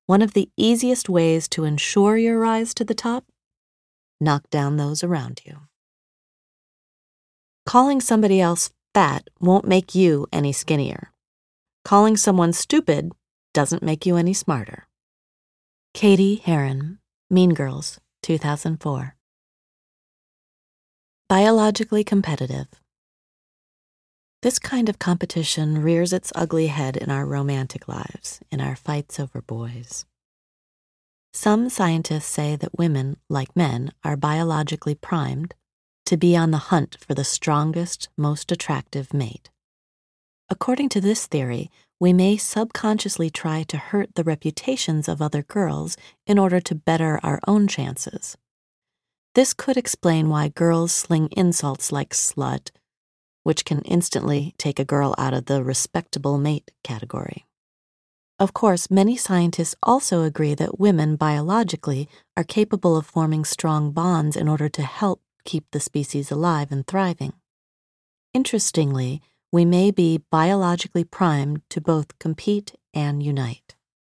One of the easiest ways to ensure your rise to the top? Knock down those around you. Calling somebody else fat won't make you any skinnier. Calling someone stupid doesn't make you any smarter. Katie Heron, Mean Girls, 2004. Biologically competitive. This kind of competition rears its ugly head in our romantic lives, in our fights over boys. Some scientists say that women, like men, are biologically primed to be on the hunt for the strongest, most attractive mate. According to this theory, we may subconsciously try to hurt the reputations of other girls in order to better our own chances. This could explain why girls sling insults like slut, which can instantly take a girl out of the respectable mate category. Of course, many scientists also agree that women biologically are capable of forming strong bonds in order to help keep the species alive and thriving. Interestingly, we may be biologically primed to both compete and unite.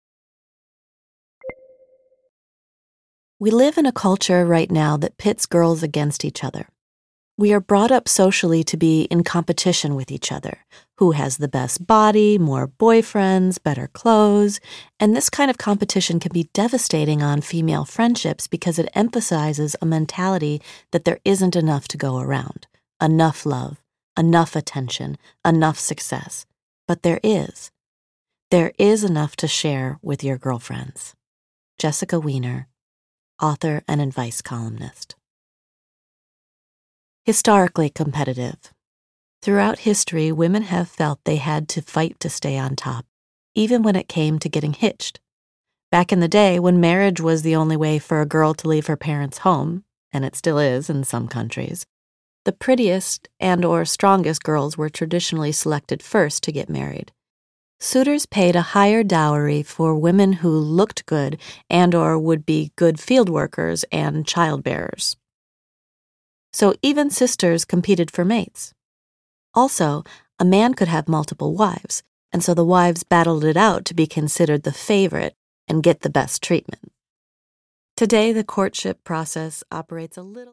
We live in a culture right now that pits girls against each other. We are brought up socially to be in competition with each other. Who has the best body, more boyfriends, better clothes? And this kind of competition can be devastating on female friendships because it emphasizes a mentality that there isn't enough to go around. Enough love, enough attention, enough success. But there is. There is enough to share with your girlfriends. Jessica Weiner, author and advice columnist. Historically competitive. Throughout history, women have felt they had to fight to stay on top, even when it came to getting hitched. Back in the day, when marriage was the only way for a girl to leave her parents' home, and it still is in some countries, the prettiest and/or strongest girls were traditionally selected first to get married. Suitors paid a higher dowry for women who looked good and/or would be good field workers and childbearers. So even sisters competed for mates. Also, a man could have multiple wives, and so the wives battled it out to be considered the favorite and get the best treatment. Today, the courtship process operates a little